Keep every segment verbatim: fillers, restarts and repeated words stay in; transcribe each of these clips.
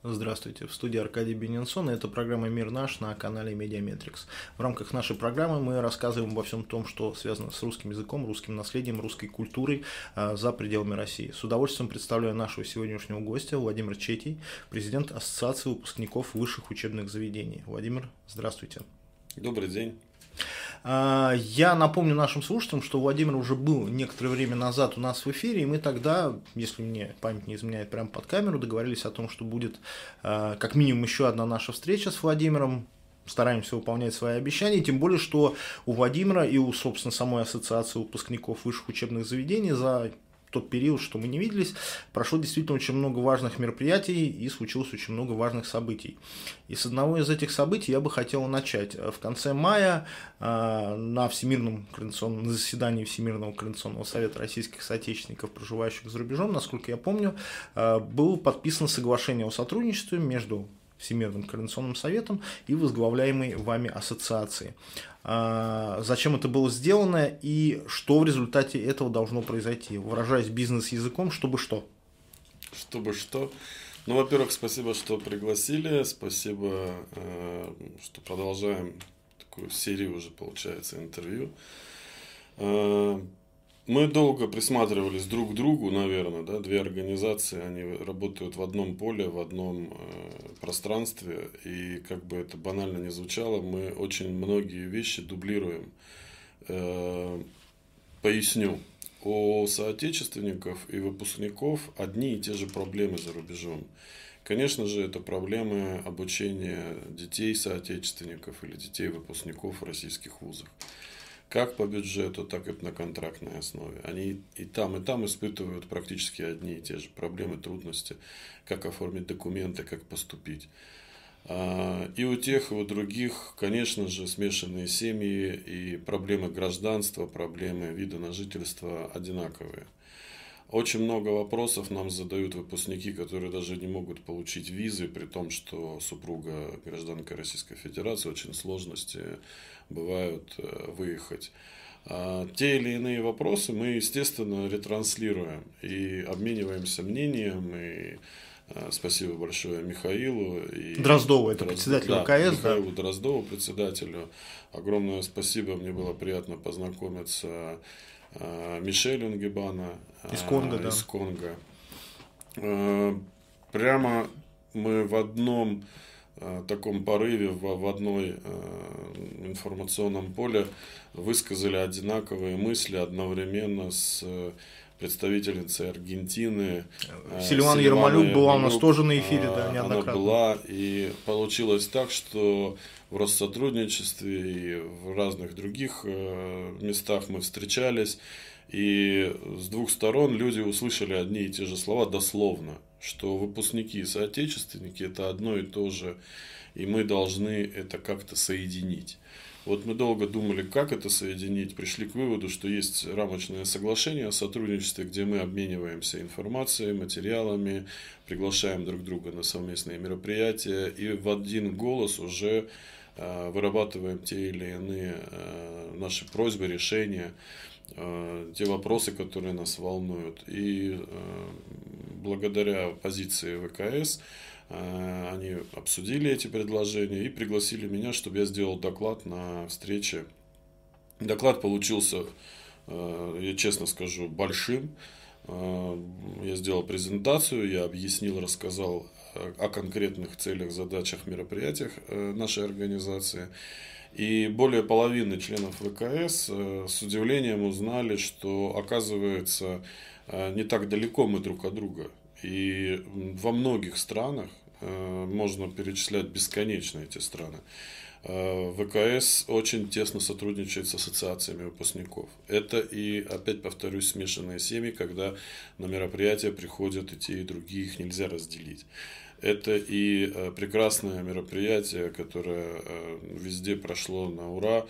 Здравствуйте, в студии Аркадий Бененсон, и это программа «Мир наш» на канале Медиаметрикс. В рамках нашей программы мы рассказываем обо всем том, что связано с русским языком, русским наследием, русской культурой а, за пределами России. С удовольствием представляю нашего сегодняшнего гостя Владимир Четий, президент Ассоциации выпускников высших учебных заведений. Владимир, здравствуйте. Добрый день. Я напомню нашим слушателям, что Владимир уже был некоторое время назад у нас в эфире, и мы тогда, если мне память не изменяет, прямо под камеру договорились о том, что будет как минимум еще одна наша встреча с Владимиром. Стараемся выполнять свои обещания, тем более, что у Владимира и у, собственно, самой ассоциации выпускников высших учебных заведений за тот период, что мы не виделись, прошло действительно очень много важных мероприятий и случилось очень много важных событий. И с одного из этих событий я бы хотел начать. В конце мая на Всемирном координационном на заседании Всемирного координационного совета российских соотечественников, проживающих за рубежом, насколько я помню, было подписано соглашение о сотрудничестве между Всемирным координационным советом и возглавляемой вами ассоциацией. Зачем это было сделано и что в результате этого должно произойти? Выражаясь бизнес-языком, чтобы что? Чтобы что? Ну, во-первых, спасибо, что пригласили, спасибо, что продолжаем такую серию уже, получается, интервью. Мы долго присматривались друг к другу, наверное, да, две организации, они работают в одном поле, в одном э, пространстве, и как бы это банально не звучало, мы очень многие вещи дублируем. Э, поясню, у соотечественников и выпускников одни и те же проблемы за рубежом. Конечно же, это проблемы обучения детей соотечественников или детей выпускников в российских вузах. Как по бюджету, так и на контрактной основе. Они и там, и там испытывают практически одни и те же проблемы, трудности, как оформить документы, как поступить. И у тех, и у других, конечно же, смешанные семьи и проблемы гражданства, проблемы вида на жительство одинаковые. Очень много вопросов нам задают выпускники, которые даже не могут получить визы, при том, что супруга гражданка Российской Федерации, очень сложности бывают выехать. А те или иные вопросы мы, естественно, ретранслируем и обмениваемся мнением. И спасибо большое Михаилу. И Дроздову, это Дрозд... председателю да, ВКС. Михаилу да? Дроздову, председателю. Огромное спасибо, мне было приятно познакомиться Мишель Унгебана из Конго, из да. Конго. Прямо мы в одном таком порыве, в одной информационном поле высказали одинаковые мысли одновременно с представительницей Аргентины. Сильвана Ермолюк была у нас тоже на эфире, да, неоднократно. Она была, и получилось так, что в Россотрудничестве и в разных других местах мы встречались, и с двух сторон люди услышали одни и те же слова дословно, что выпускники и соотечественники – это одно и то же, и мы должны это как-то соединить. Вот мы долго думали, как это соединить, пришли к выводу, что есть рамочное соглашение о сотрудничестве, где мы обмениваемся информацией, материалами, приглашаем друг друга на совместные мероприятия и в один голос уже вырабатываем те или иные наши просьбы, решения, те вопросы, которые нас волнуют. И благодаря позиции ВКС они обсудили эти предложения и пригласили меня, чтобы я сделал доклад на встрече. Доклад получился, я честно скажу, большим. Я сделал презентацию, я объяснил, рассказал о конкретных целях, задачах, мероприятиях нашей организации. И более половины членов ВКС с удивлением узнали, что, оказывается, не так далеко мы друг от друга. И во многих странах, можно перечислять бесконечно эти страны, ВКС очень тесно сотрудничает с ассоциациями выпускников. Это и, опять повторюсь, смешанные семьи, когда на мероприятия приходят и те, и другие, их нельзя разделить. Это и прекрасное мероприятие, которое везде прошло на ура,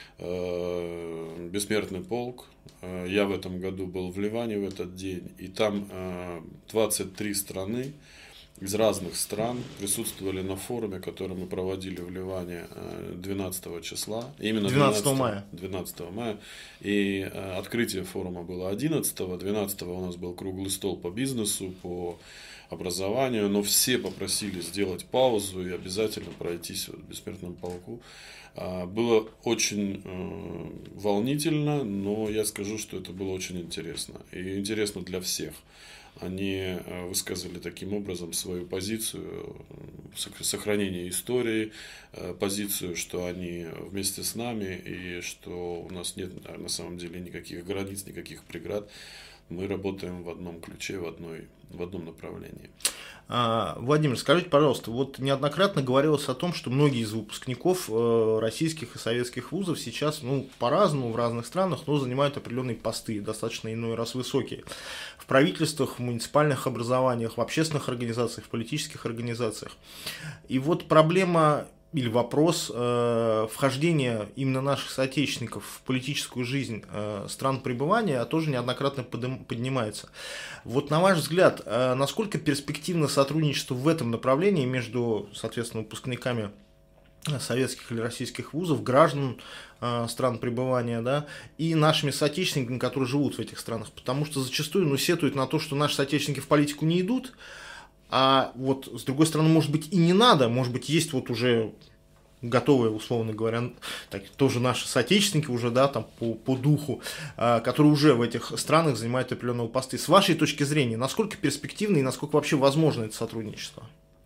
Бессмертный полк. Я в этом году был в Ливане в этот день, и там двадцать три страны из разных стран присутствовали на форуме, который мы проводили в Ливане двенадцатого числа. Именно двенадцатого мая. двенадцатого мая. И открытие форума было одиннадцатого. двенадцатого у нас был круглый стол по бизнесу, по образованию. Но все попросили сделать паузу и обязательно пройтись в Бессмертном полку. Было очень волнительно, но я скажу, что это было очень интересно. И интересно для всех. Они высказали таким образом свою позицию сохранения истории, позицию, что они вместе с нами и что у нас нет на самом деле никаких границ, никаких преград. Мы работаем в одном ключе, в, одной, в одном направлении. А, Владимир, скажите, пожалуйста, вот неоднократно говорилось о том, что многие из выпускников российских и советских вузов сейчас, ну, по-разному в разных странах, но занимают определенные посты, достаточно иной раз высокие. В правительствах, в муниципальных образованиях, в общественных организациях, в политических организациях. И вот проблема или вопрос э, вхождения именно наших соотечественников в политическую жизнь э, стран пребывания тоже неоднократно подым, поднимается. Вот на ваш взгляд, э, насколько перспективно сотрудничество в этом направлении между, соответственно, выпускниками советских или российских вузов, граждан э, стран пребывания, да, и нашими соотечественниками, которые живут в этих странах? Потому что зачастую, ну, сетуют на то, что наши соотечественники в политику не идут. А вот, с другой стороны, может быть, и не надо, может быть, есть вот уже готовые, условно говоря, так, тоже наши соотечественники уже, да, там, по, по духу, а, которые уже в этих странах занимают определенные посты. С вашей точки зрения, насколько перспективно и насколько вообще возможно это сотрудничество?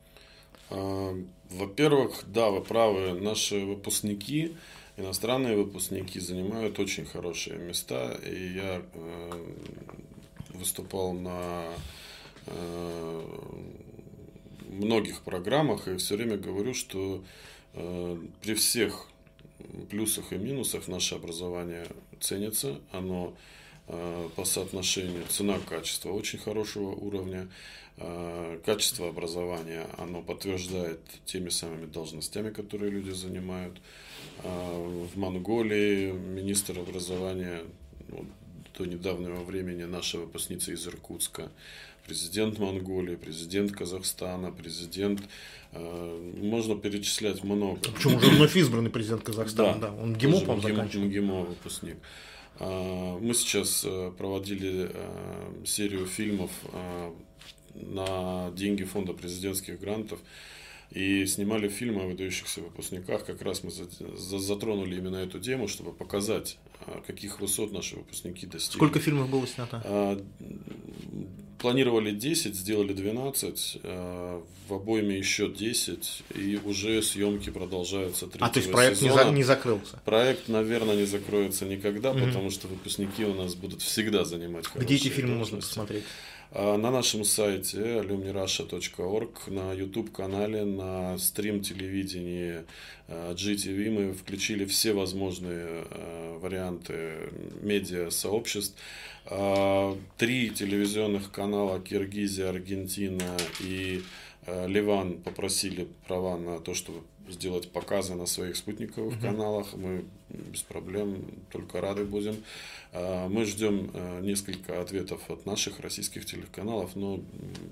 Во-первых, да, вы правы, наши выпускники, иностранные выпускники занимают очень хорошие места, и я э, выступал на многих программах и все время говорю, что э, при всех плюсах и минусах наше образование ценится, оно э, по соотношению цена-качество очень хорошего уровня, э, качество образования оно подтверждает теми самыми должностями, которые люди занимают. Э, в Монголии министр образования, ну, до недавнего времени наша выпускница из Иркутска, президент Монголии, президент Казахстана, президент, э, можно перечислять много. Причем уже вновь избранный президент Казахстана, да, да. Он ГИМО, по-моему, заканчивал. МГИМО выпускник. Э, мы сейчас проводили э, серию фильмов э, на деньги фонда президентских грантов и снимали фильмы о выдающихся выпускниках. Как раз мы затронули именно эту тему, чтобы показать, каких высот наши выпускники достигли. Сколько фильмов было снято? Планировали десять, сделали двенадцать, в обойме еще десять, и уже съемки продолжаются третьего сезона. А, то есть проект не, за, не закрылся? Проект, наверное, не закроется никогда, mm-hmm. потому что выпускники у нас будут всегда занимать хорошие Где эти фильмы должности. можно посмотреть? На нашем сайте alumni russia точка org, на YouTube-канале, на стрим-телевидении джи ти ви мы включили все возможные варианты медиа-сообществ. Три телевизионных канала Киргизия, Аргентина и Ливан попросили права на то, чтобы сделать показы на своих спутниковых uh-huh. каналах. Мы без проблем, только рады будем. Мы ждем несколько ответов от наших российских телеканалов, но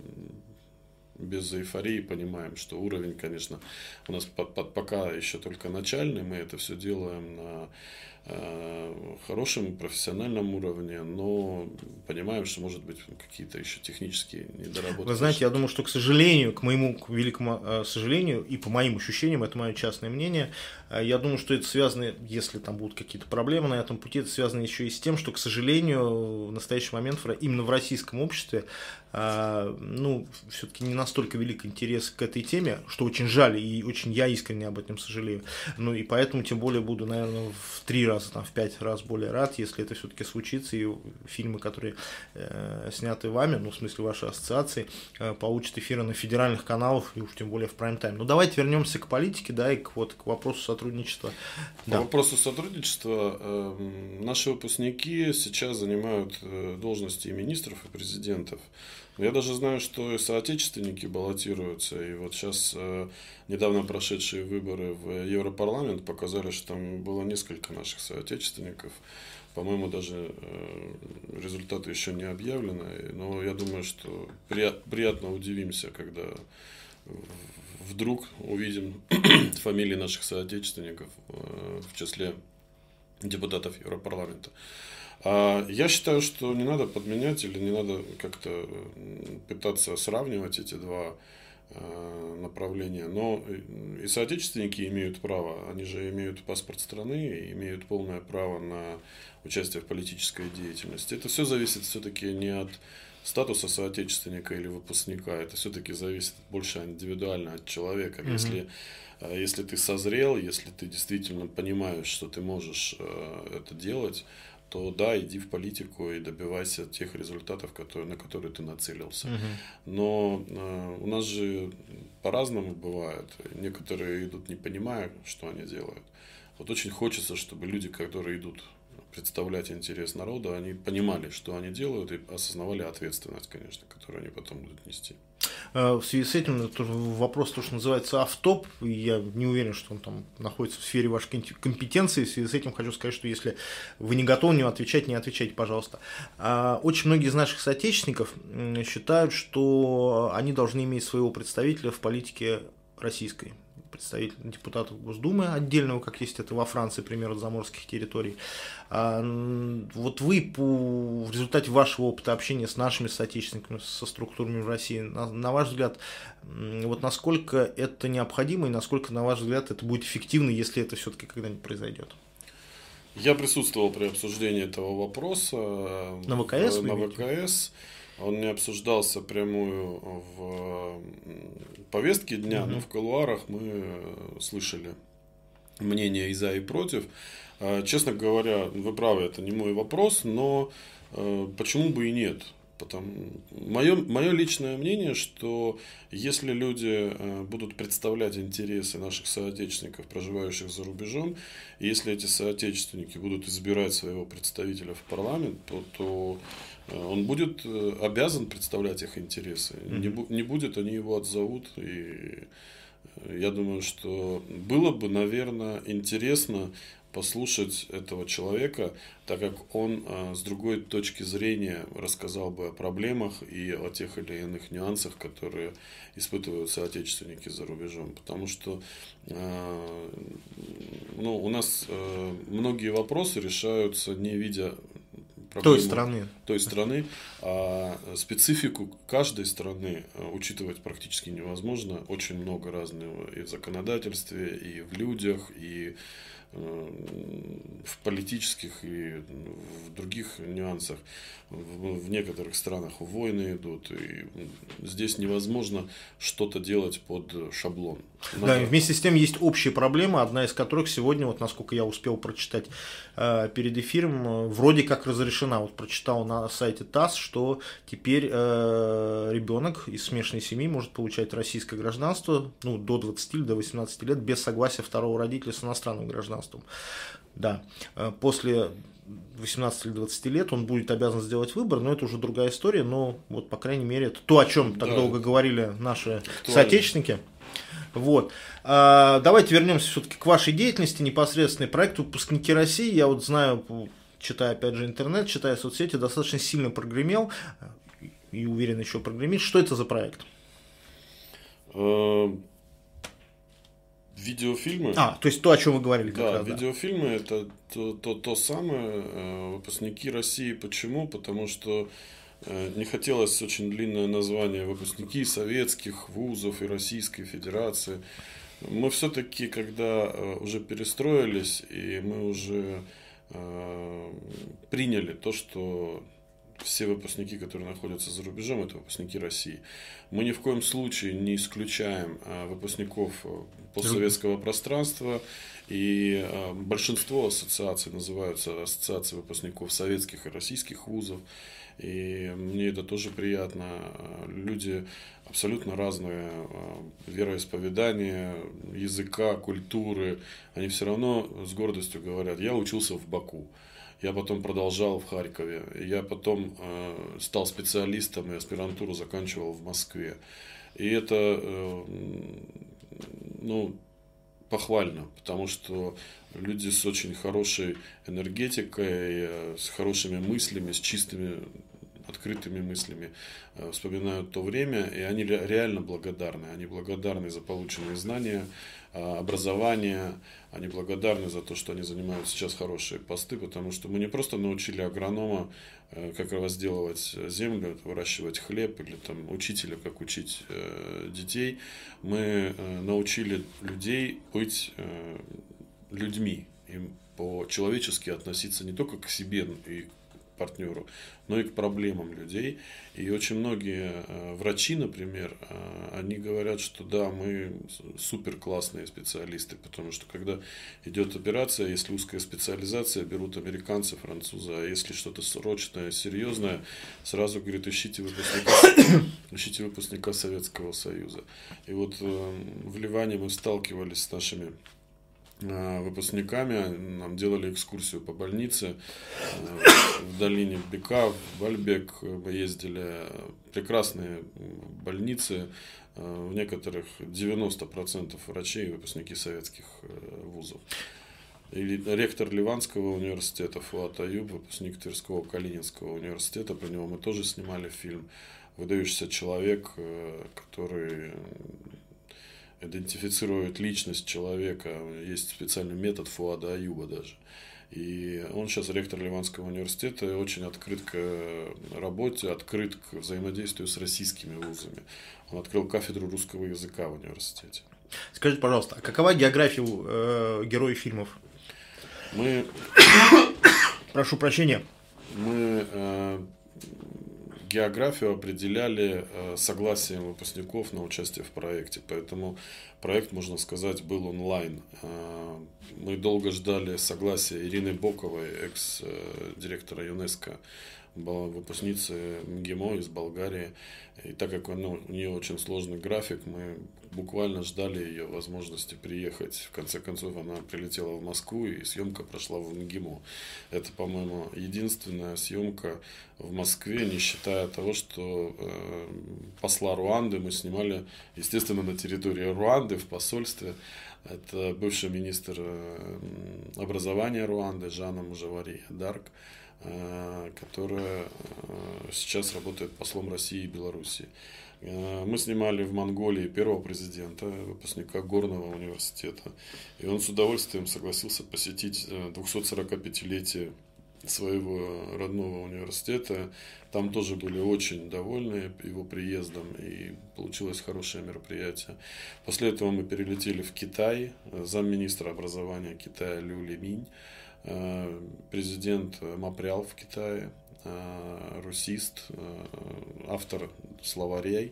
без эйфории понимаем, что уровень, конечно, у нас под, под, пока еще только начальный. Мы это все делаем на хорошем профессиональном уровне, но понимаем, что может быть какие-то еще технические недоработки. Вы знаете, я думаю, что, к сожалению, к моему к великому э, сожалению, и по моим ощущениям, это мое частное мнение, э, я думаю, что это связано, если там будут какие-то проблемы на этом пути, это связано еще и с тем, что, к сожалению, в настоящий момент именно в российском обществе э, ну, все-таки не настолько велик интерес к этой теме, что очень жаль, и очень я искренне об этом сожалею. Ну и поэтому, тем более, буду, наверное, в три раза там, в пять раз более рад, если это все-таки случится, и фильмы, которые э, сняты вами, ну, в смысле вашей ассоциации, э, получат эфиры на федеральных каналах, и уж тем более в прайм-тайм. Ну, давайте вернемся к политике, да, и к, вот, к вопросу сотрудничества. По да. вопросу сотрудничества, э, наши выпускники сейчас занимают э, должности и министров, и президентов. Я даже знаю, что и соотечественники баллотируются, и вот сейчас э, недавно прошедшие выборы в Европарламент показали, что там было несколько наших соотечественников. По-моему, даже результаты еще не объявлены, но я думаю, что приятно удивимся, когда вдруг увидим фамилии наших соотечественников в числе депутатов Европарламента. Я считаю, что не надо подменять или не надо как-то пытаться сравнивать эти два направления. Но и соотечественники имеют право, они же имеют паспорт страны и имеют полное право на участие в политической деятельности. Это все зависит все-таки не от статуса соотечественника или выпускника, это все-таки зависит больше индивидуально от человека. Mm-hmm. Если, если ты созрел, если ты действительно понимаешь, что ты можешь это делать, то да, иди в политику и добивайся тех результатов, которые, на которые ты нацелился. Uh-huh. Но э, у нас же по-разному бывает. Некоторые идут, не понимая, что они делают. Вот очень хочется, чтобы люди, которые идут представлять интерес народа, они понимали, что они делают, и осознавали ответственность, конечно, которую они потом будут нести. В связи с этим тоже вопрос, то, что называется автоп, я не уверен, что он там находится в сфере вашей компетенции. В связи с этим хочу сказать, что если вы не готовы не отвечать, не отвечайте, пожалуйста. Очень многие из наших соотечественников считают, что они должны иметь своего представителя в политике российской. Представитель депутатов Госдумы отдельного, как есть это во Франции, пример от заморских территорий. А, вот вы по, в результате вашего опыта общения с нашими соотечественниками, со структурами в России, на, на ваш взгляд, вот насколько это необходимо и насколько, на ваш взгляд, это будет эффективно, если это все-таки когда-нибудь произойдет? Я присутствовал при обсуждении этого вопроса на ВКС. В, на ВКС. Он не обсуждался прямую в повестке дня, угу. но в кулуарах мы слышали мнения и за, и против. Честно говоря, вы правы, это не мой вопрос, но почему бы и нет? Потому... Мое, мое личное мнение, что если люди будут представлять интересы наших соотечественников, проживающих за рубежом, и если эти соотечественники будут избирать своего представителя в парламент, то, то он будет обязан представлять их интересы. Mm-hmm. Не, бу- не будет, они его отзовут. И я думаю, что было бы, наверное, интересно послушать этого человека, так как он а, с другой точки зрения рассказал бы о проблемах и о тех или иных нюансах, которые испытывают соотечественники за рубежом. Потому что а, ну, у нас а, многие вопросы решаются, не видя той страны. той страны, а специфику каждой страны учитывать практически невозможно. Очень много разного и в законодательстве, и в людях, и в политических и в других нюансах. В некоторых странах войны идут, и здесь невозможно что-то делать под шаблон. Надо... Да, и вместе с тем есть общие проблемы, одна из которых сегодня, вот насколько я успел прочитать э, перед эфиром, вроде как разрешена. Вот прочитал на сайте ТАСС, что теперь э, ребенок из смешанной семьи может получать российское гражданство, ну, до двадцати или до восемнадцати лет без согласия второго родителя с иностранным гражданством. Да, после восемнадцати или двадцати лет он будет обязан сделать выбор, но это уже другая история, но вот, по крайней мере, это то, о чем так да. долго говорили наши Актуально. соотечественники. Вот. А, давайте вернемся все-таки к вашей деятельности, непосредственный проект «Выпускники России». Я вот знаю, читая опять же интернет, читая соцсети, достаточно сильно прогремел и уверен еще прогремит. Что это за проект? Видеофильмы. А, то есть то, о чем вы говорили. Как да, раз, видеофильмы да. это то, то, то самое. Выпускники России. Почему? Потому что не хотелось очень длинное название выпускники советских вузов и Российской Федерации. Мы все-таки, когда уже перестроились, и мы уже приняли то, что все выпускники, которые находятся за рубежом, это выпускники России. Мы ни в коем случае не исключаем выпускников постсоветского пространства. И большинство ассоциаций называются ассоциацией выпускников советских и российских вузов. И мне это тоже приятно. Люди абсолютно разные вероисповедания, языка, культуры. Они все равно с гордостью говорят: я учился в Баку. Я потом продолжал в Харькове. Я потом э, стал специалистом и аспирантуру заканчивал в Москве. И это, э, ну, похвально, потому что люди с очень хорошей энергетикой, с хорошими мыслями, с чистыми, открытыми мыслями вспоминают то время, и они реально благодарны. Они благодарны за полученные знания, образование, они благодарны за то, что они занимают сейчас хорошие посты, потому что мы не просто научили агронома, как возделывать землю, выращивать хлеб, или там, учителя, как учить детей, мы научили людей быть людьми, им по-человечески относиться не только к себе и партнеру, но и к проблемам людей. И очень многие э, врачи, например, э, они говорят, что да, мы супер классные специалисты, потому что когда идет операция, если узкая специализация, берут американцы, французы, а если что-то срочное, серьезное, сразу говорят, ищите выпускника, ищите выпускника Советского Союза. И вот э, в Ливане мы сталкивались с нашими выпускниками, нам делали экскурсию по больнице в долине Бека, в Бальбек, мы ездили, прекрасные больницы, в некоторых девяносто процентов врачей выпускники советских вузов. И ректор Ливанского университета Фуат Аюб, выпускник Тверского Калининского университета, про него мы тоже снимали фильм, выдающийся человек, который идентифицирует личность человека, есть специальный метод Фуада Аюба даже. И он сейчас ректор Ливанского университета и очень открыт к работе, открыт к взаимодействию с российскими вузами. Он открыл кафедру русского языка в университете. Скажите, пожалуйста, а какова география э, героев фильмов? Мы... Прошу прощения. Мы... Э, Географию определяли согласием выпускников на участие в проекте, поэтому проект, можно сказать, был онлайн. Мы долго ждали согласия Ирины Боковой, экс-директора ЮНЕСКО, была выпускница МГИМО из Болгарии. И так как ну, у нее очень сложный график, мы буквально ждали ее возможности приехать. В конце концов, она прилетела в Москву, и съемка прошла в МГИМО. Это, по-моему, единственная съемка в Москве, не считая того, что э, посла Руанды мы снимали, естественно, на территории Руанды, в посольстве. Это бывший министр э, образования Руанды Жанна Мужавари Дарк, которая сейчас работает послом России и Белоруссии. Мы снимали в Монголии первого президента, выпускника Горного университета, и он с удовольствием согласился посетить двухсотсорокапятилетие своего родного университета. Там тоже были очень довольны его приездом, и получилось хорошее мероприятие. После этого мы перелетели в Китай, замминистра образования Китая Лю Лиминь, президент Мапрял в Китае, русист, автор словарей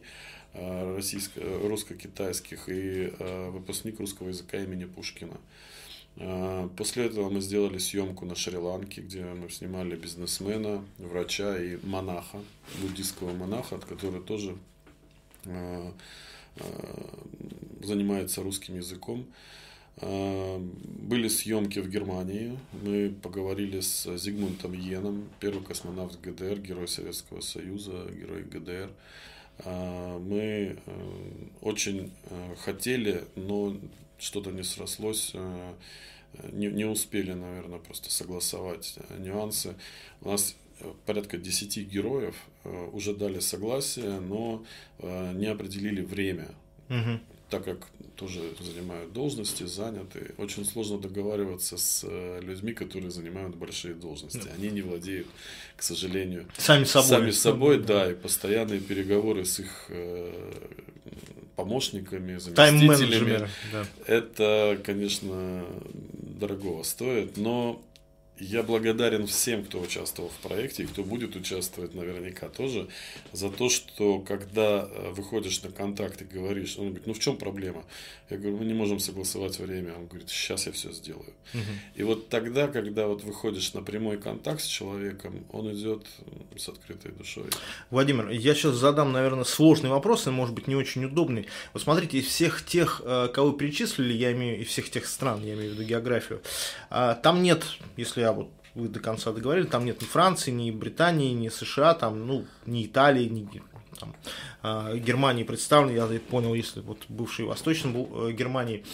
русско-китайских и выпускник русского языка имени Пушкина. После этого мы сделали съемку на Шри-Ланке, где мы снимали бизнесмена, врача и монаха, буддийского монаха, который тоже занимается русским языком. Были съемки в Германии. Мы поговорили с Зигмунтом Йеном, первый космонавт ГДР, герой Советского Союза, герой ГДР. Мы очень хотели, но что-то не срослось, не, не успели, наверное, просто согласовать нюансы. У нас порядка десяти героев уже дали согласие, но не определили время. Угу. Так как тоже занимают должности, заняты, очень сложно договариваться с людьми, которые занимают большие должности. Да. Они не владеют, к сожалению, сами собой, сами собой, да, и постоянные переговоры с их э, помощниками, заместителями. Да. Это, конечно, дорого стоит, но я благодарен всем, кто участвовал в проекте, и кто будет участвовать наверняка тоже, за то, что когда выходишь на контакт и говоришь, он говорит, ну в чем проблема? Я говорю, мы не можем согласовать время. Он говорит, сейчас я все сделаю. Угу. И вот тогда, когда вот выходишь на прямой контакт с человеком, он идет с открытой душой. Владимир, я сейчас задам, наверное, сложный вопрос, и может быть не очень удобный. Вот смотрите, из всех тех, кого вы перечислили, я имею, из всех тех стран, я имею в виду географию, там нет, если я вот вы до конца договорили, там нет ни Франции, ни Британии, ни США, там, ну, ни Италии, ни там, э, Германии представлены, я понял, если вот бывшей Восточной был, э, Германии.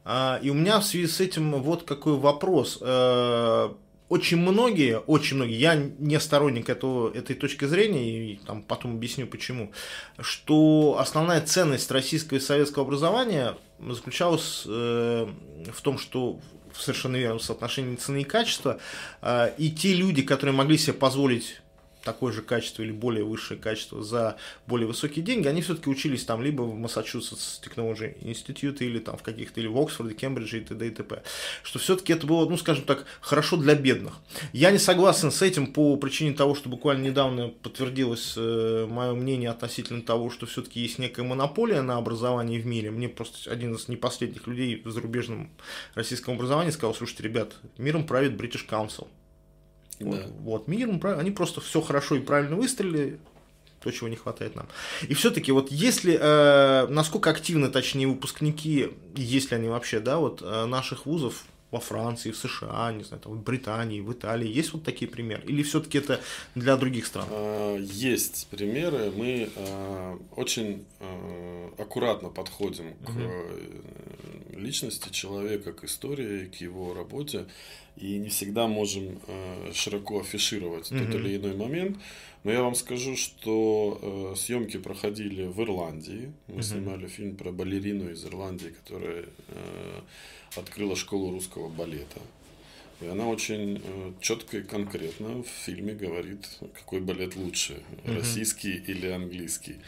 И у меня в связи с этим вот какой вопрос. Очень многие, очень многие, я не сторонник этого, этой точки зрения, и там потом объясню почему, что основная ценность российского и советского образования заключалась э, в том, что в совершенно верном соотношении цены и качества, э, и те люди, которые могли себе позволить такое же качество или более высшее качество за более высокие деньги, они все-таки учились там либо в Массачусетс Technology Institute, или там в каких-то, или в Оксфорде, Кембридже и т.д. и т.п. Что все-таки это было, ну, скажем так, хорошо для бедных. Я не согласен с этим по причине того, что буквально недавно подтвердилось э, мое мнение относительно того, что все-таки есть некая монополия на образование в мире. Мне просто один из непоследних людей в зарубежном российском образовании сказал: слушайте, ребят, миром правит British Council. Вот, да. вот миром, они просто все хорошо и правильно выстрелили, то, чего не хватает нам. И все-таки, вот если, э, насколько активны, точнее, выпускники, есть ли они вообще, да, вот э, наших вузов во Франции, в США, не знаю, там, в Британии, в Италии, есть вот такие примеры? Или все-таки это для других стран? Есть примеры. Мы очень аккуратно подходим к угу. личности человека, к истории, к его работе. И не всегда можем э, широко афишировать mm-hmm. тот или иной момент. Но я вам скажу, что э, съемки проходили в Ирландии. Мы mm-hmm. снимали фильм про балерину из Ирландии, которая э, открыла школу русского балета. И она очень э, четко и конкретно в фильме говорит, какой балет лучше, mm-hmm. российский или английский.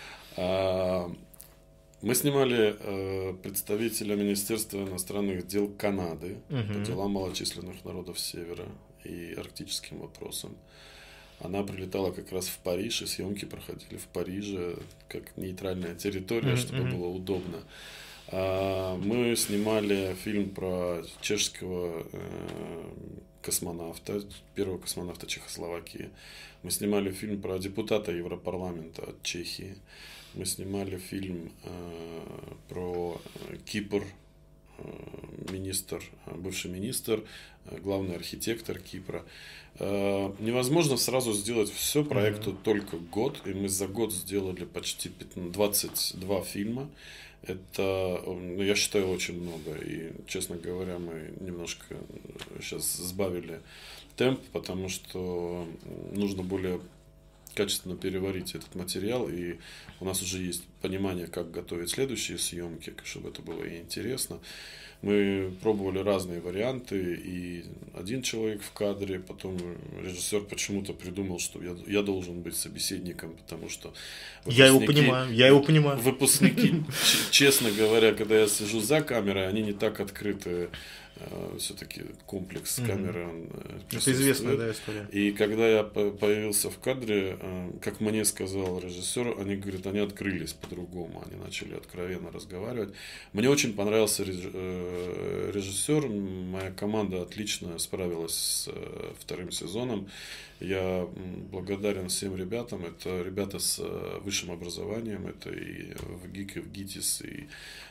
А, Мы снимали э, представителя Министерства иностранных дел Канады uh-huh. по делам малочисленных народов Севера и арктическим вопросам. Она прилетала как раз в Париж, и съемки проходили в Париже, как нейтральная территория, uh-huh. чтобы было удобно. А, мы снимали фильм про чешского э, космонавта, первого космонавта Чехословакии. Мы снимали фильм про депутата Европарламента от Чехии. Мы снимали фильм э, про Кипр, э, министр, бывший министр, э, главный архитектор Кипра. Э, невозможно сразу сделать все, проекту mm-hmm. только год, и мы за год сделали почти двадцать два фильма. Это, ну, я считаю, очень много, и, честно говоря, мы немножко сейчас сбавили темп, потому что нужно более качественно переварить этот материал, и у нас уже есть понимание, как готовить следующие съемки, чтобы это было и интересно. Мы пробовали разные варианты, и один человек в кадре, потом режиссер почему-то придумал, что я, я должен быть собеседником, потому что я его понимаю, я его понимаю. Выпускники, честно говоря, когда я сижу за камерой, они не так открыты. Все-таки комплекс mm-hmm. камеры. Он это известная, да, история. И когда я появился в кадре, как мне сказал режиссер, они говорят, они открылись по-другому, они начали откровенно разговаривать. Мне очень понравился режиссер, моя команда отлично справилась с вторым сезоном. Я благодарен всем ребятам. Это ребята с высшим образованием, это и в ГИК, и в ГИТИС, и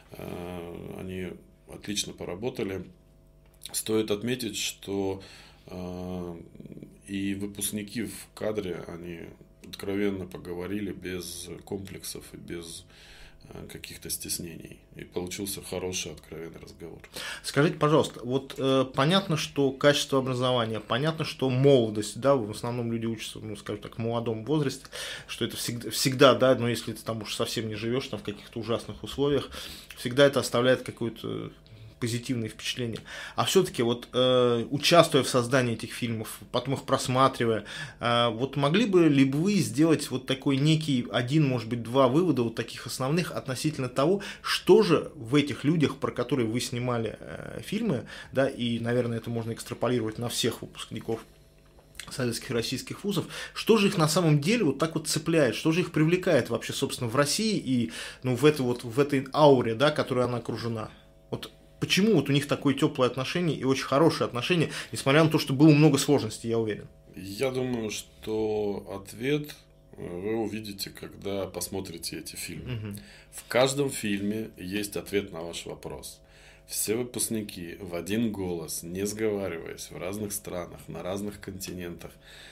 они отлично поработали. Стоит отметить, что э, и выпускники в кадре, они откровенно поговорили без комплексов и без э, каких-то стеснений. И получился хороший, откровенный разговор. Скажите, пожалуйста, вот э, понятно, что качество образования, понятно, что молодость, да, в основном люди учатся, ну, скажем так, в молодом возрасте, что это всегда, всегда, да, но если ты там уж совсем не живешь там в каких-то ужасных условиях, всегда это оставляет какую-то позитивные впечатления. А все-таки вот э, участвуя в создании этих фильмов, потом их просматривая, э, вот могли бы ли вы сделать вот такой некий один, может быть, два вывода вот таких основных относительно того, что же в этих людях, про которые вы снимали э, фильмы, да, и, наверное, это можно экстраполировать на всех выпускников советских и российских вузов, что же их на самом деле вот так вот цепляет, что же их привлекает вообще, собственно, в России и, ну, в этой вот, в этой ауре, да, которой она окружена. Вот почему вот у них такое теплое отношение и очень хорошее отношение, несмотря на то, что было много сложностей, я уверен? Я думаю, что ответ вы увидите, когда посмотрите эти фильмы. Угу. В каждом фильме есть ответ на ваш вопрос. Все выпускники в один голос, не сговариваясь, в разных странах, на разных континентах,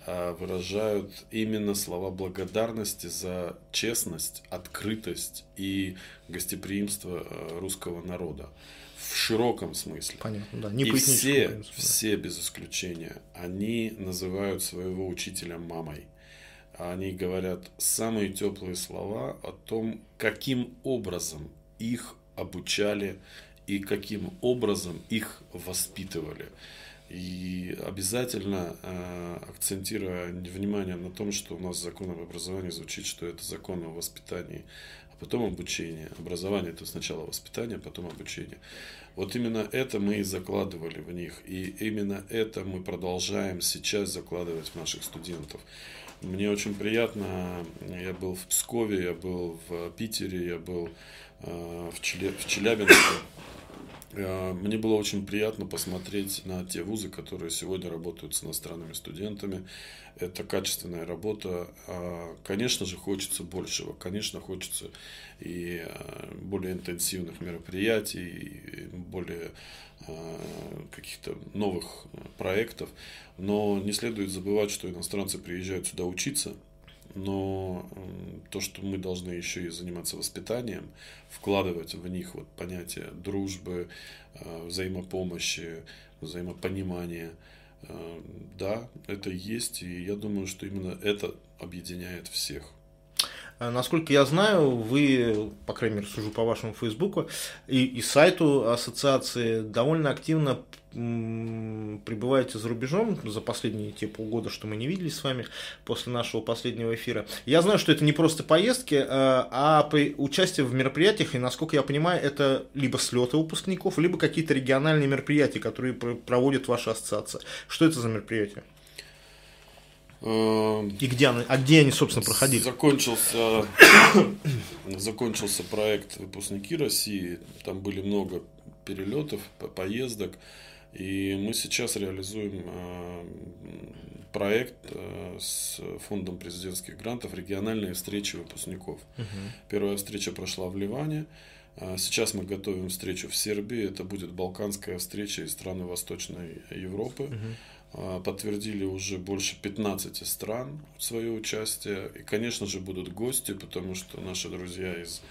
а выражают именно слова благодарности за честность, открытость и гостеприимство русского народа. В широком смысле. Понятно, да. Не и все, принципе, все без исключения, они называют своего учителя мамой. Они говорят самые теплые слова о том, каким образом их обучали и каким образом их воспитывали. И обязательно э, акцентируя внимание на том, что у нас закон об образовании звучит, что это закон о воспитании, а потом обучение. Образование – это сначала воспитание, а потом обучение. Вот именно это мы и закладывали в них. И именно это мы продолжаем сейчас закладывать в наших студентов. Мне очень приятно, я был в Пскове, я был в Питере, я был э, в, Челя... в Челябинске. Мне было очень приятно посмотреть на те вузы, которые сегодня работают с иностранными студентами. Это качественная работа. Конечно же, хочется большего. Конечно, хочется и более интенсивных мероприятий, и более каких-то новых проектов. Но не следует забывать, что иностранцы приезжают сюда учиться. Но то, что мы должны еще и заниматься воспитанием, вкладывать в них вот понятие дружбы, взаимопомощи, взаимопонимания, да, это есть, и я думаю, что именно это объединяет всех. Насколько я знаю, вы, по крайней мере, сужу по вашему Фейсбуку и, и сайту ассоциации, довольно активно м, пребываете за рубежом за последние те полгода, что мы не виделись с вами после нашего последнего эфира. Я знаю, что это не просто поездки, а, а при участие в мероприятиях, и, насколько я понимаю, это либо слеты выпускников, либо какие-то региональные мероприятия, которые проводит ваша ассоциация. Что это за мероприятия? И где они, а где они, собственно, проходили? Закончился, закончился проект «Выпускники России». Там были много перелетов, поездок. И мы сейчас реализуем проект с фондом президентских грантов «Региональные встречи выпускников». Угу. Первая встреча прошла в Ливане. Сейчас мы готовим встречу в Сербии. Это будет балканская встреча из стран Восточной Европы. Угу. Подтвердили уже больше пятнадцати стран свое участие. И, конечно же, будут гости, потому что наши друзья из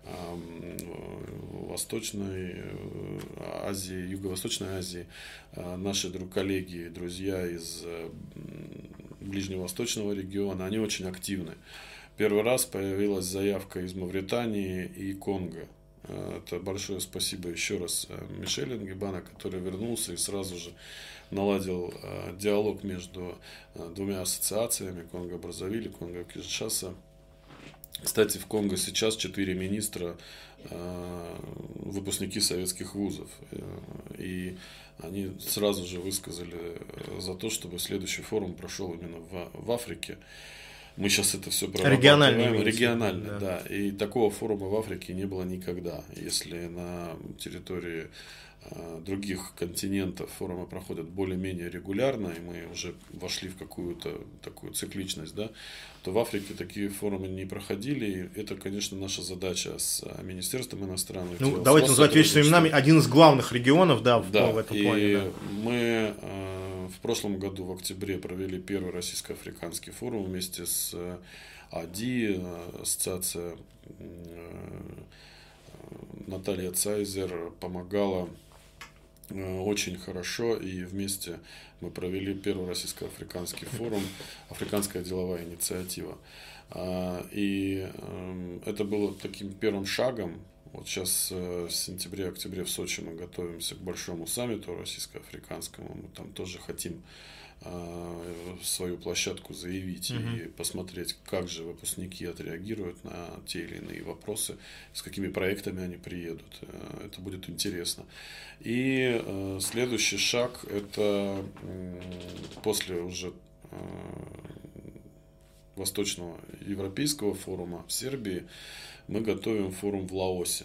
Восточной Азии, Юго-Восточной Азии, наши друг, коллеги, друзья из Ближневосточного региона, они очень активны. Первый раз появилась заявка из Мавритании и Конго. Это большое спасибо еще раз Мишелю Нгебана, который вернулся и сразу же наладил э, диалог между э, двумя ассоциациями Конго-Браззавиль и Конго-Киншаса. Кстати, в Конго сейчас четыре министра э, выпускники советских вузов. И они сразу же высказали за то, чтобы следующий форум прошел именно в, в Африке. Мы сейчас это все прорабатываем. Регионально, да. да. И такого форума в Африке не было никогда. Если на территории других континентов форумы проходят более-менее регулярно, и мы уже вошли в какую-то такую цикличность, да, то в Африке такие форумы не проходили. И это, конечно, наша задача с Министерством иностранных ну, дел. Давайте назвать вещи своими именами. Один из главных регионов, да, в, да, в этом и плане. Да. Мы э, в прошлом году, в октябре, провели первый российско-африканский форум вместе с АДИ, ассоциация э, Наталья Цайзер помогала очень хорошо, и вместе мы провели первый российско-африканский форум, африканская деловая инициатива. И это было таким первым шагом. Вот сейчас в сентябре-октябре в Сочи мы готовимся к большому саммиту российско-африканскому. Мы там тоже хотим свою площадку заявить mm-hmm. и посмотреть, как же выпускники отреагируют на те или иные вопросы, с какими проектами они приедут. Это будет интересно. И э, следующий шаг — это э, после уже э, Восточного Европейского форума в Сербии мы готовим форум в Лаосе.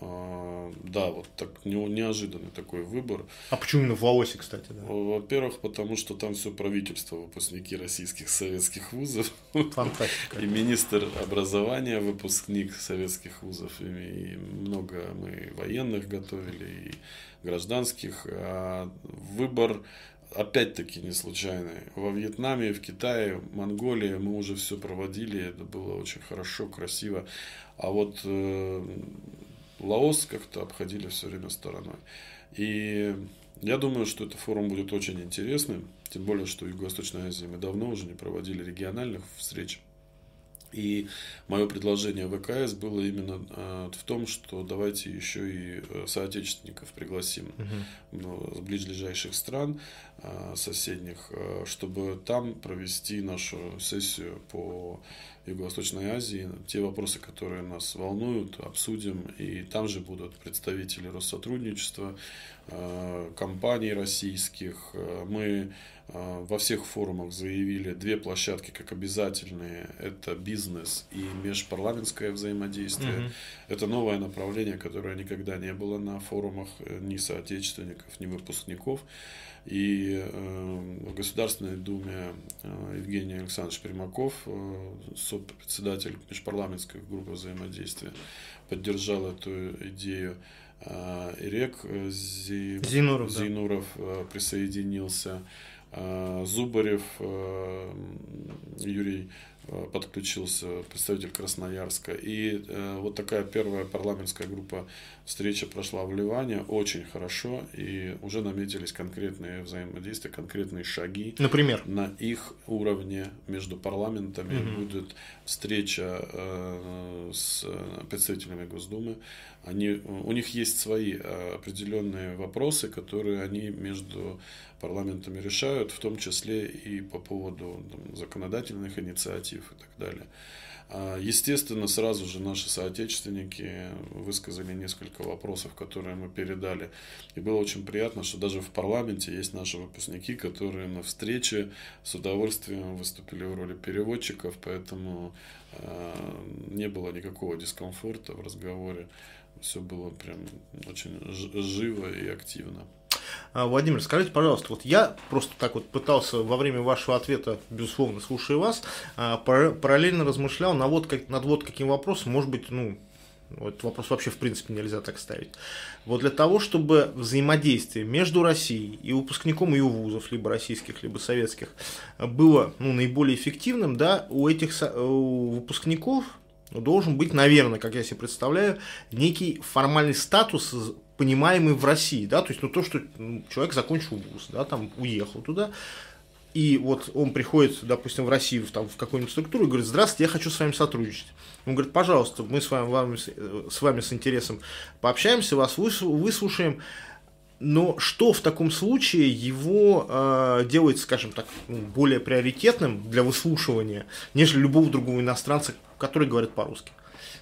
Да, вот так неожиданный такой выбор. А почему именно в Лаосе, кстати? Да? Во-первых, потому что там все правительство, выпускники российских советских вузов. Фантастика. И министр образования, выпускник советских вузов. И много мы военных готовили, и гражданских. А выбор опять-таки не случайный. Во Вьетнаме, в Китае, Монголии мы уже все проводили, это было очень хорошо, красиво. А вот э, Лаос как-то обходили все время стороной. И я думаю, что этот форум будет очень интересным, тем более, что в Юго-Восточной Азии мы давно уже не проводили региональных встреч. И мое предложение в ВКС было именно э, в том, что давайте еще и соотечественников пригласим uh-huh. ну, с ближайших стран э, соседних, э, чтобы там провести нашу сессию по Юго-Восточной Азии, те вопросы, которые нас волнуют, обсудим. И там же будут представители Россотрудничества, э, компаний российских. Мы во всех форумах заявили две площадки как обязательные. Это бизнес и межпарламентское взаимодействие. Uh-huh. Это новое направление, которое никогда не было на форумах ни соотечественников, ни выпускников. И э, в Государственной Думе э, Евгений Александрович Примаков, э, сопредседатель межпарламентской группы взаимодействия, поддержал эту идею. Э, Ирек Зи... Зинуров, Зинуров да. э, присоединился. Зубарев Юрий подключился, представитель Красноярска. И вот такая первая парламентская группа встреча прошла в Ливане очень хорошо. И уже наметились конкретные взаимодействия, конкретные шаги. Например? На их уровне между парламентами угу. будет встреча с представителями Госдумы. Они, у них есть свои определенные вопросы, которые они между парламентами решают, в том числе и по поводу там, законодательных инициатив и так далее. Естественно, сразу же наши соотечественники высказали несколько вопросов, которые мы передали. И было очень приятно, что даже в парламенте есть наши выпускники, которые на встрече с удовольствием выступили в роли переводчиков, поэтому не было никакого дискомфорта в разговоре. Все было прям очень живо и активно. Владимир, скажите, пожалуйста, вот я просто так вот пытался во время вашего ответа, безусловно, слушая вас, параллельно размышлял над вот, как, над вот каким вопросом, может быть, ну, этот вопрос вообще в принципе нельзя так ставить. Вот для того, чтобы взаимодействие между Россией и выпускником ее вузов, либо российских, либо советских, было ну, наиболее эффективным, да, у этих у выпускников должен быть, наверное, как я себе представляю, некий формальный статус, понимаемый в России, да, то есть ну, то, что ну, человек закончил вуз, да, там уехал туда, и вот он приходит, допустим, в Россию, там, в какую-нибудь структуру и говорит: здравствуйте, я хочу с вами сотрудничать. Он говорит: пожалуйста, мы с вами, вами, с вами с интересом пообщаемся, вас выслушаем. Но что в таком случае его э, делает, скажем так, более приоритетным для выслушивания, нежели любого другого иностранца, который говорит по-русски?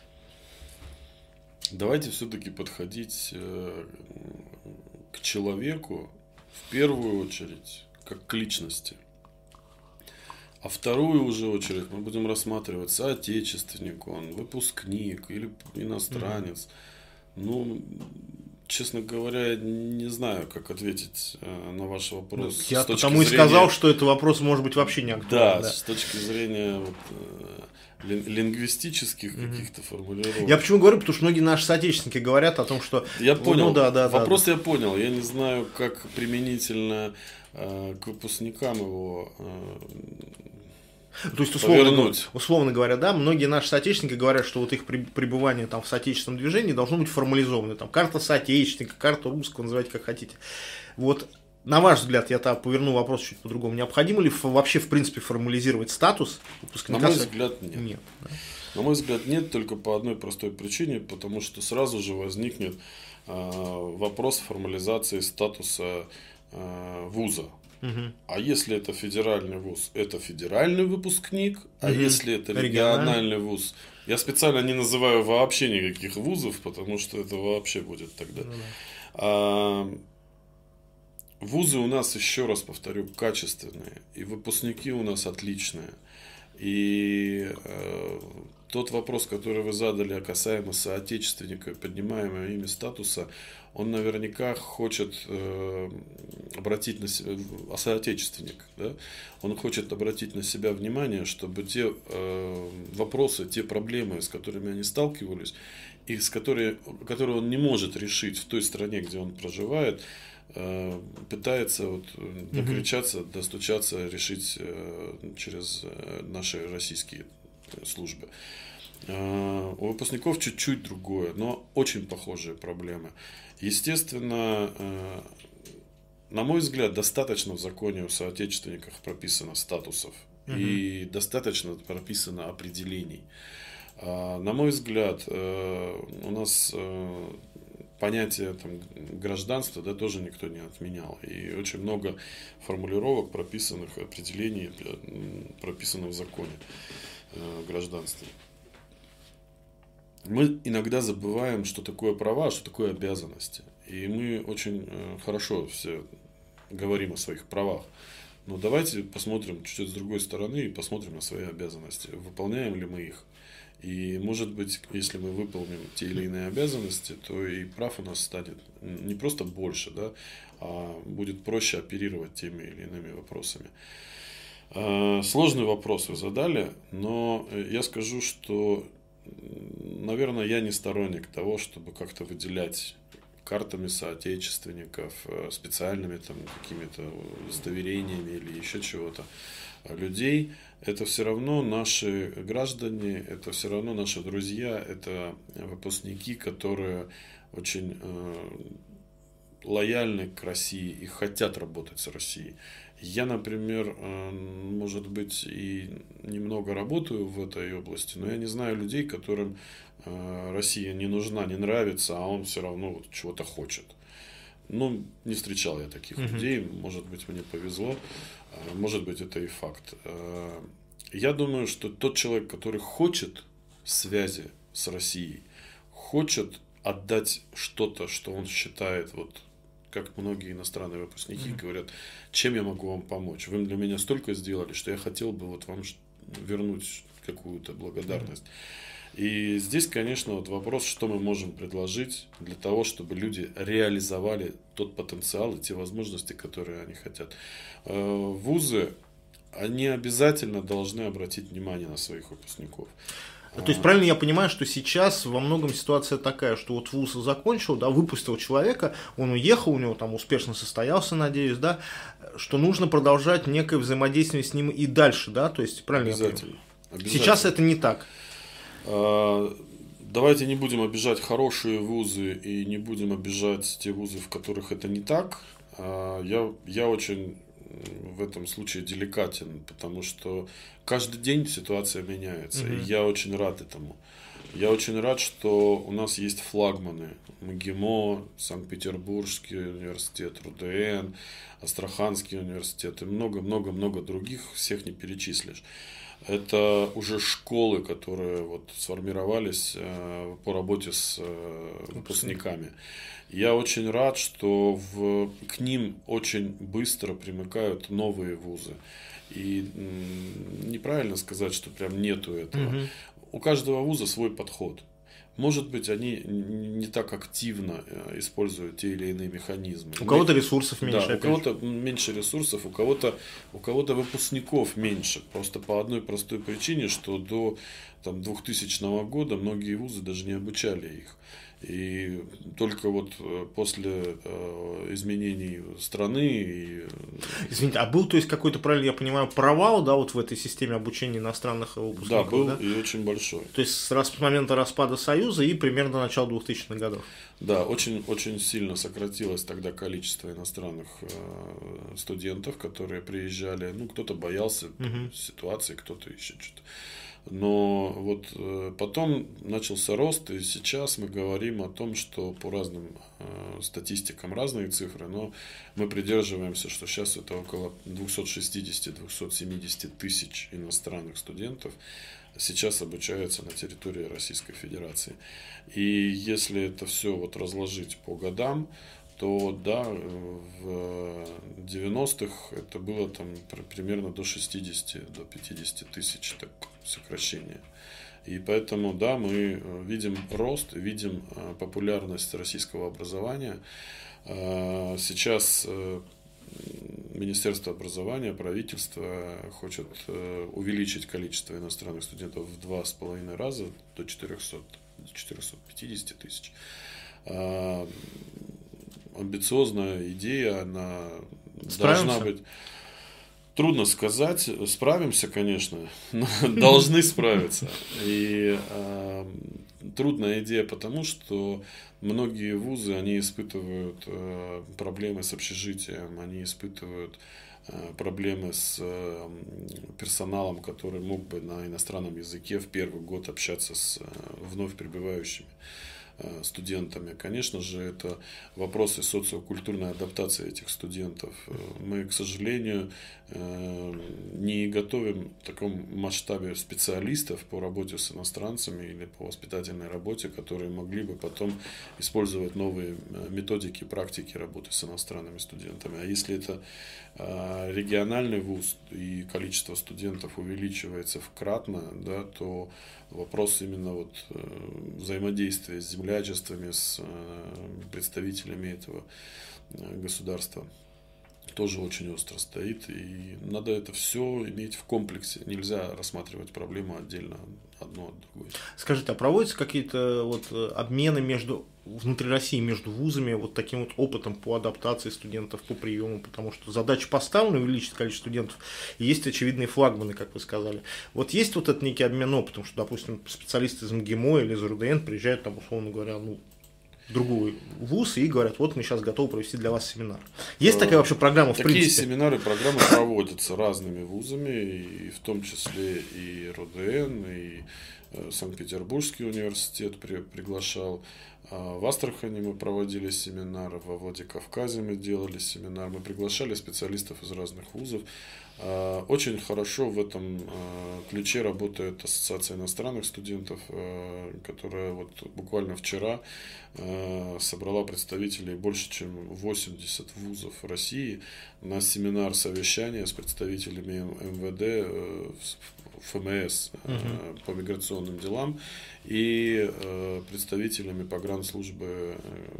Давайте все-таки подходить э, к человеку в первую очередь как к личности. А вторую уже очередь мы будем рассматривать: соотечественник он, выпускник или иностранец. Mm-hmm. Ну, честно говоря, не знаю, как ответить э, на ваш вопрос. Я потому и зрения... сказал, что этот вопрос может быть вообще не актуален. Да, да, с точки зрения вот, э, лингвистических mm-hmm. каких-то формулировок. Я почему говорю, потому что многие наши соотечественники говорят о том, что... Я понял, ну, да, да, вопрос да, я понял. Я не знаю, как применительно э, к выпускникам его... Э, То есть, условно, условно говоря, да, многие наши соотечественники говорят, что вот их пребывание там, в соотечественном движении должно быть формализовано. Там, карта соотечественника, карта русского, называйте как хотите. Вот, на ваш взгляд, я так поверну вопрос чуть по-другому. Необходимо ли вообще, в принципе, формализировать статус выпускника? На мой взгляд, нет. Нет, да. На мой взгляд, нет, только по одной простой причине, потому что сразу же возникнет э, вопрос формализации статуса э, вуза. Угу. А если это федеральный вуз, это федеральный выпускник, а угу. если это региональный, региональный вуз, я специально не называю вообще никаких вузов, потому что это вообще будет тогда. Ну, да. а, вузы у нас, еще раз повторю, качественные, и выпускники у нас отличные. И э, тот вопрос, который вы задали касаемо соотечественника, поднимаемого ими статуса, он наверняка хочет э, обратить на себя, а соотечественник, да, он хочет обратить на себя внимание, чтобы те э, вопросы, те проблемы, с которыми они сталкивались, и с которыми, которые он не может решить в той стране, где он проживает, пытается вот докричаться, mm-hmm. достучаться, решить через наши российские службы. У выпускников чуть-чуть другое, но очень похожие проблемы. Естественно, на мой взгляд, достаточно в законе о соотечественниках прописано статусов uh-huh. и достаточно прописано определений. На мой взгляд, у нас понятие там, гражданства да, тоже никто не отменял. И очень много формулировок, прописанных, определений, прописано в законе о гражданстве. Мы иногда забываем, что такое права, а что такое обязанности. И мы очень хорошо все говорим о своих правах. Но давайте посмотрим чуть-чуть с другой стороны и посмотрим на свои обязанности. Выполняем ли мы их? И может быть, если мы выполним те или иные обязанности, то и прав у нас станет не просто больше, да, а будет проще оперировать теми или иными вопросами. Сложный вопрос вы задали, но я скажу, что, наверное, я не сторонник того, чтобы как-то выделять картами соотечественников, специальными там какими-то удостоверениями или еще чего-то людей. Это все равно наши граждане, это все равно наши друзья, это выпускники, которые очень э, лояльны к России и хотят работать с Россией. Я, например, э, может быть, и немного работаю в этой области, но я не знаю людей, которым э, Россия не нужна, не нравится, а он все равно вот чего-то хочет. Ну, не встречал я таких uh-huh. людей, может быть, мне повезло, может быть, это и факт. Я думаю, что тот человек, который хочет связи с Россией, хочет отдать что-то, что он считает, вот как многие иностранные выпускники uh-huh. говорят, чем я могу вам помочь? Вы для меня столько сделали, что я хотел бы вот вам вернуть какую-то благодарность. Uh-huh. И здесь, конечно, вот вопрос, что мы можем предложить для того, чтобы люди реализовали тот потенциал и те возможности, которые они хотят. Вузы, они обязательно должны обратить внимание на своих выпускников. То есть, правильно я понимаю, что сейчас во многом ситуация такая, что вот вуз закончил, да, выпустил человека, он уехал, у него там успешно состоялся, надеюсь, да, что нужно продолжать некое взаимодействие с ним и дальше, да, то есть, правильно я понимаю? Обязательно. Сейчас это не так. Давайте не будем обижать хорошие вузы и не будем обижать те вузы, в которых это не так. Я, я очень в этом случае деликатен, потому что каждый день ситуация меняется. Mm-hmm. И я очень рад этому. Я очень рад, что у нас есть флагманы. МГИМО, Санкт-Петербургский университет, РУДН, Астраханский университет и много-много-много других, всех не перечислишь. Это уже школы, которые вот сформировались э, по работе с э, выпускниками. Я очень рад, что в, к ним очень быстро примыкают новые вузы. И м, неправильно сказать, что прям нету этого. Угу. У каждого вуза свой подход. Может быть, они не так активно используют те или иные механизмы. У кого-то ресурсов меньше. Да, у кого-то меньше ресурсов, у кого-то, у кого-то выпускников меньше. Просто по одной простой причине, что до там, двухтысячного года многие вузы даже не обучали их. И только вот после э, изменений страны... И... Извините, а был, то есть, какой-то, правильно я понимаю, провал, да, вот в этой системе обучения иностранных выпускников? Да, был, да? И очень большой. То есть, с, с момента распада Союза и примерно до начала двухтысячных годов? Да, очень, очень сильно сократилось тогда количество иностранных э, студентов, которые приезжали. Ну, кто-то боялся угу. ситуации, кто-то еще что-то. Но вот э, потом начался рост, и сейчас мы говорим о том, что по разным э, статистикам разные цифры, но мы придерживаемся, что сейчас это около двести шестьдесят - двести семьдесят тысяч иностранных студентов сейчас обучаются на территории Российской Федерации. И если это все вот разложить по годам, то да, в девяностых это было там примерно до шестидесяти - до пятидесяти тысяч так, сокращение. И поэтому, да, мы видим рост, видим популярность российского образования. Сейчас Министерство образования, правительство хочет увеличить количество иностранных студентов в два с половиной раза до четырехсот - четырехсот пятидесяти тысяч. амбициозная идея, она Справимся? должна быть... Трудно сказать, справимся, конечно, но должны справиться. И э, трудная идея потому, что многие вузы, они испытывают э, проблемы с общежитием, они испытывают э, проблемы с э, персоналом, который мог бы на иностранном языке в первый год общаться с э, вновь прибывающими студентами. Конечно же, это вопросы социокультурной адаптации этих студентов. Мы, к сожалению, не готовим в таком масштабе специалистов по работе с иностранцами или по воспитательной работе, которые могли бы потом использовать новые методики, практики работы с иностранными студентами. А если это региональный вуз и количество студентов увеличивается вкратно, да, то вопрос именно вот взаимодействия с землячествами, с представителями этого государства тоже очень остро стоит. И надо это все иметь в комплексе. Нельзя рассматривать проблему отдельно одну от другой. Скажите, а проводятся какие-то вот обмены между внутри России, между вузами, вот таким вот опытом по адаптации студентов, по приему, потому что задача поставлена увеличить количество студентов, и есть очевидные флагманы, как вы сказали. Вот есть вот этот некий обмен опытом, что, допустим, специалисты из МГИМО или из РУДН приезжают там, условно говоря, ну, в другой вуз и говорят, вот мы сейчас готовы провести для вас семинар. Есть такая вообще программа, в Такие принципе? семинары, программы проводятся разными вузами, и в том числе и РУДН, и Санкт-Петербургский университет при, приглашал. В Астрахани мы проводили семинар, во Владикавказе мы делали семинар, мы приглашали специалистов из разных вузов. Очень хорошо в этом ключе работает Ассоциация иностранных студентов, которая вот буквально вчера собрала представителей больше, чем восемьдесят вузов России на семинар совещания с представителями МВД, ФМС uh-huh. по миграционным делам и представителями погранслужбы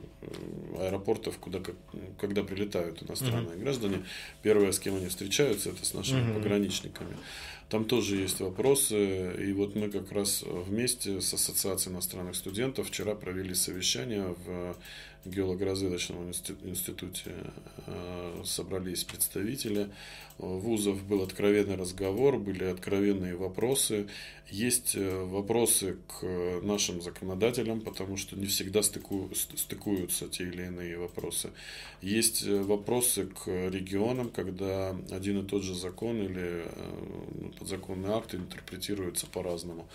аэропортов, куда, когда прилетают иностранные uh-huh. граждане. Первое, с кем они встречаются, это с нашими uh-huh. пограничниками. Там тоже есть вопросы, и вот мы как раз вместе с Ассоциацией иностранных студентов вчера провели совещание в геолого-разведочном институте, собрались представители вузов, был откровенный разговор, были откровенные вопросы. Есть вопросы к нашим законодателям, потому что не всегда стыку, стыкуются те или иные вопросы. Есть вопросы к регионам, когда один и тот же закон или подзаконный акт интерпретируется по-разному.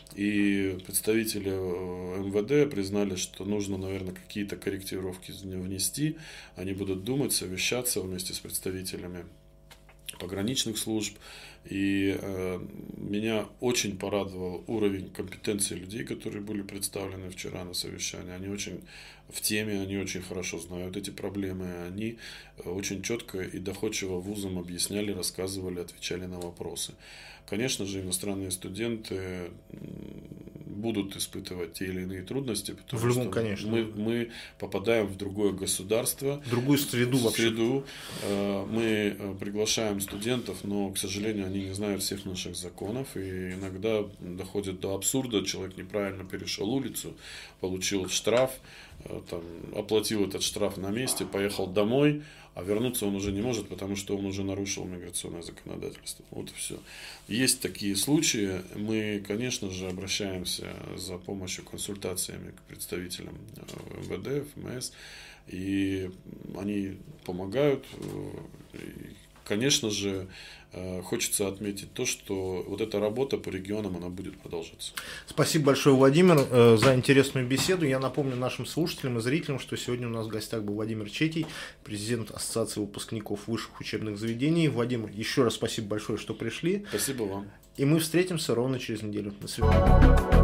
И представители МВД признали, что нужно, наверное, какие-то корректировки внести. Они будут думать, совещаться вместе с представителями пограничных служб. И э, меня очень порадовал уровень компетенции людей, которые были представлены вчера на совещании. Они очень в теме, они очень хорошо знают эти проблемы. Они очень четко и доходчиво вузам объясняли, рассказывали, отвечали на вопросы. Конечно же, иностранные студенты будут испытывать те или иные трудности, потому в любом, что конечно. Мы, мы попадаем в другое государство, в другую среду, в среду. Мы приглашаем студентов, но, к сожалению, они не знают всех наших законов, и иногда доходит до абсурда. Человек неправильно перешел улицу, получил штраф, там, оплатил этот штраф на месте, поехал домой, а вернуться он уже не может, потому что он уже нарушил миграционное законодательство. Вот и все. Есть такие случаи. Мы, конечно же, обращаемся за помощью, консультациями к представителям МВД, ФМС, и они помогают. И, конечно же, хочется отметить то, что вот эта работа по регионам, она будет продолжаться. Спасибо большое, Владимир, за интересную беседу. Я напомню нашим слушателям и зрителям, что сегодня у нас в гостях был Владимир Четий, президент Ассоциации выпускников высших учебных заведений. Владимир, еще раз спасибо большое, что пришли. Спасибо вам. И мы встретимся ровно через неделю. До свидания.